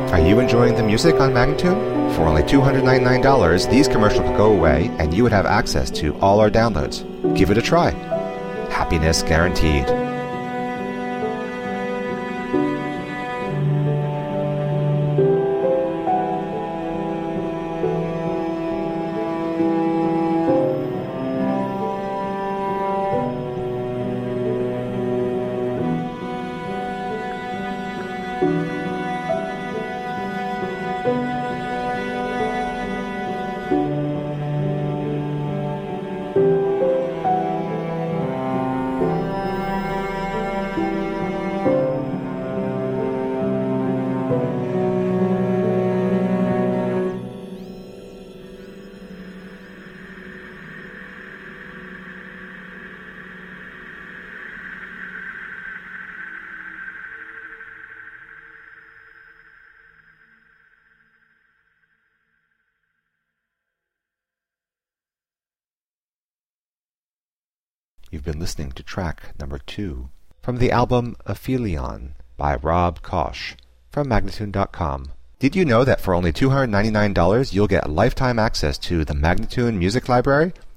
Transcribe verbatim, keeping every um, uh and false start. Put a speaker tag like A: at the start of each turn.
A: Are you enjoying the music on Magnatune? For only two hundred ninety-nine dollars, these commercials would go away and you would have access to all our downloads. Give it a try. Happiness guaranteed. You've been listening to track number two from the album Aphelion by Rob Kosh from Magnatune dot com. Did you know that for only two hundred ninety-nine dollars you'll get lifetime access to the Magnatune Music Library